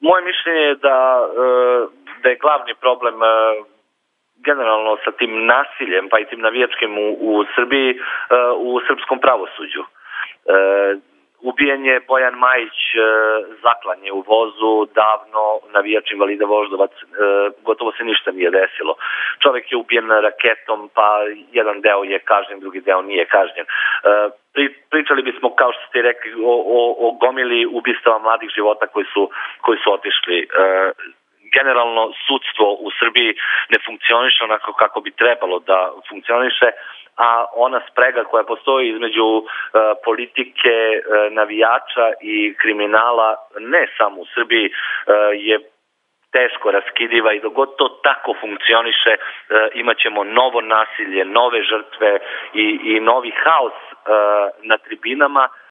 Moje mišljenje je da je glavni problem generalno sa tim nasiljem, pa i tim navijačkim u Srbiji, u srpskom pravosuđu. Ubijen je Bojan Majić, zaklan je u vozu, davno, navijač Invalida Voždovac, gotovo se ništa nije desilo. Čovek je ubijen raketom, pa jedan deo je kažnjen, drugi deo nije kažnjen. Pričali bismo, kao što ste rekli, o gomili ubistava mladih života koji su otišli. Generalno, sudstvo u Srbiji ne funkcioniše onako kako bi trebalo da funkcioniše, a ona sprega koja postoji između politike, navijača i kriminala, ne samo u Srbiji, je teško raskidiva i dok god to tako funkcioniše, imaćemo novo nasilje, nove žrtve i novi haos na tribinama.